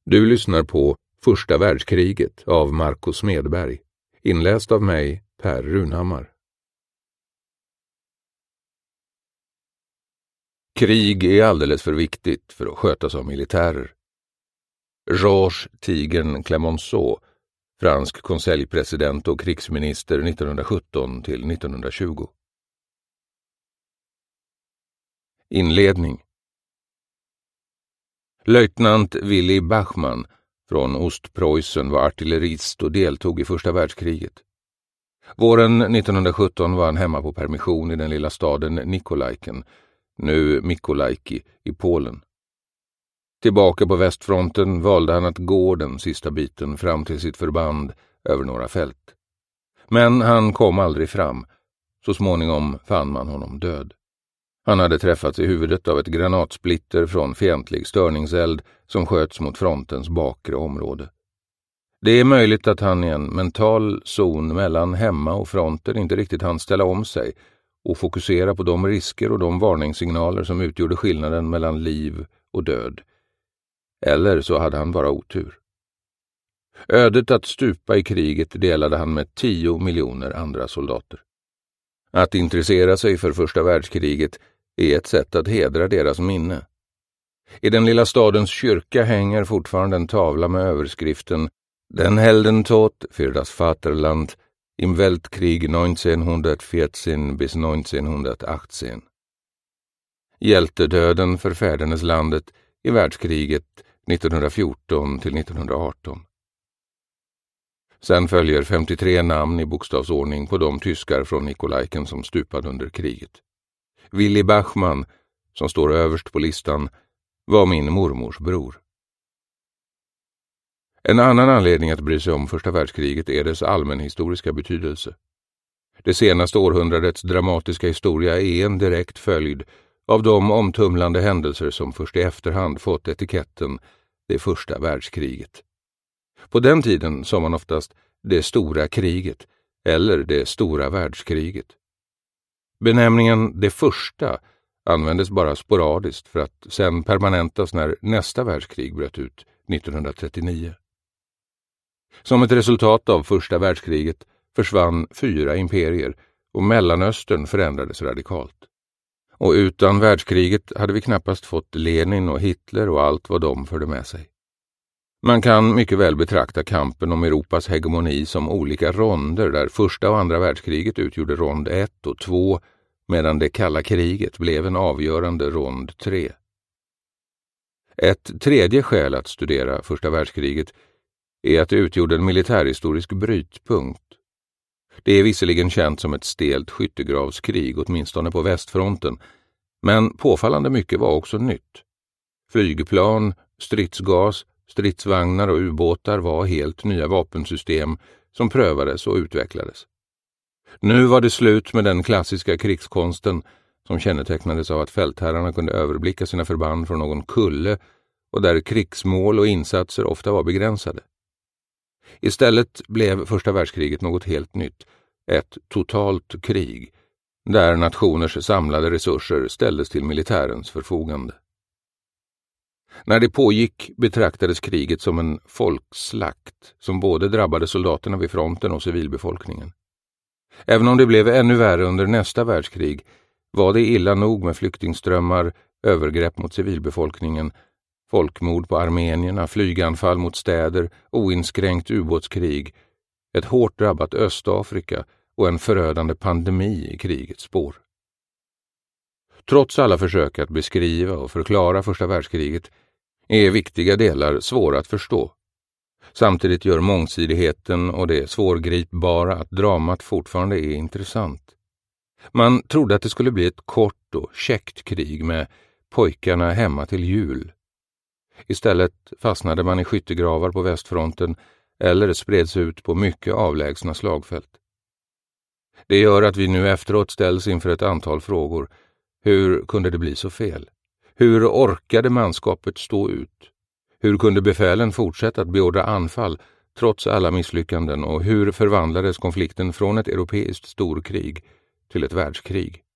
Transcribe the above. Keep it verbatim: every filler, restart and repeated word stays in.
Du lyssnar på Första världskriget av Marco Smedberg, inläst av mig, Per Runhammar. Krig är alldeles för viktigt för att skötas av militärer. Georges Tigern Clemenceau, fransk konseljpresident och krigsminister nittonhundrasjutton till nittonhundratjugo. Inledning. Löjtnant Willy Bachmann från Ostpreussen var artillerist och deltog i första världskriget. Våren nittonhundrasjutton var han hemma på permission i den lilla staden Nikolajken, nu Mykolajki i Polen. Tillbaka på västfronten valde han att gå den sista biten fram till sitt förband över några fält. Men han kom aldrig fram. Så småningom fann man honom död. Han hade träffats i huvudet av ett granatsplitter från fientlig störningseld som sköts mot frontens bakre område. Det är möjligt att han i en mental zon mellan hemma och fronten inte riktigt hann ställa om sig och fokusera på de risker och de varningssignaler som utgjorde skillnaden mellan liv och död. Eller så hade han bara otur. Ödet att stupa i kriget delade han med tio miljoner andra soldater. Att intressera sig för första världskriget är ett sätt att hedra deras minne. I den lilla stadens kyrka hänger fortfarande en tavla med överskriften Den Heldentod för das Vaterland im Weltkrieg nittonhundrafjorton bis nittonhundraarton. Hjältedöden för fäderneslandet i världskriget nittonhundrafjorton till nittonhundraarton. Sen följer femtiotre namn i bokstavsordning på de tyskar från Nikolajken som stupade under kriget. Willy Bachmann, som står överst på listan, var min mormors bror. En annan anledning att bry sig om första världskriget är dess allmänhistoriska betydelse. Det senaste århundradets dramatiska historia är en direkt följd av de omtumlande händelser som först i efterhand fått etiketten det första världskriget. På den tiden sa man oftast det stora kriget eller det stora världskriget. Benämningen det första användes bara sporadiskt för att sen permanentas när nästa världskrig bröt ut nittonhundratrettionio. Som ett resultat av första världskriget försvann fyra imperier och Mellanöstern förändrades radikalt. Och utan världskriget hade vi knappast fått Lenin och Hitler och allt vad de förde med sig. Man kan mycket väl betrakta kampen om Europas hegemoni som olika ronder där första och andra världskriget utgjorde rond ett och två medan det kalla kriget blev en avgörande rond tre. Ett tredje skäl att studera första världskriget är att det utgjorde en militärhistorisk brytpunkt. Det är visserligen känt som ett stelt skyttegravskrig, åtminstone på västfronten, men påfallande mycket var också nytt. Flygplan, stridsgas, stridsvagnar och ubåtar var helt nya vapensystem som prövades och utvecklades. Nu var det slut med den klassiska krigskonsten som kännetecknades av att fältherrarna kunde överblicka sina förband från någon kulle och där krigsmål och insatser ofta var begränsade. Istället blev första världskriget något helt nytt, ett totalt krig, där nationers samlade resurser ställdes till militärens förfogande. När det pågick betraktades kriget som en folkslakt som både drabbade soldaterna vid fronten och civilbefolkningen. Även om det blev ännu värre under nästa världskrig var det illa nog med flyktingströmmar, övergrepp mot civilbefolkningen, folkmord på armenierna, flyganfall mot städer, oinskränkt ubåtskrig, ett hårt drabbat Östafrika och en förödande pandemi i krigets spår. Trots alla försök att beskriva och förklara första världskriget är viktiga delar svåra att förstå. Samtidigt gör mångsidigheten och det svårgripbara att dramat fortfarande är intressant. Man trodde att det skulle bli ett kort och käckt krig med pojkarna hemma till jul. Istället fastnade man i skyttegravar på västfronten eller spreds ut på mycket avlägsna slagfält. Det gör att vi nu efteråt ställs inför ett antal frågor. Hur kunde det bli så fel? Hur orkade manskapet stå ut? Hur kunde befälen fortsätta att beordra anfall trots alla misslyckanden och hur förvandlades konflikten från ett europeiskt storkrig till ett världskrig?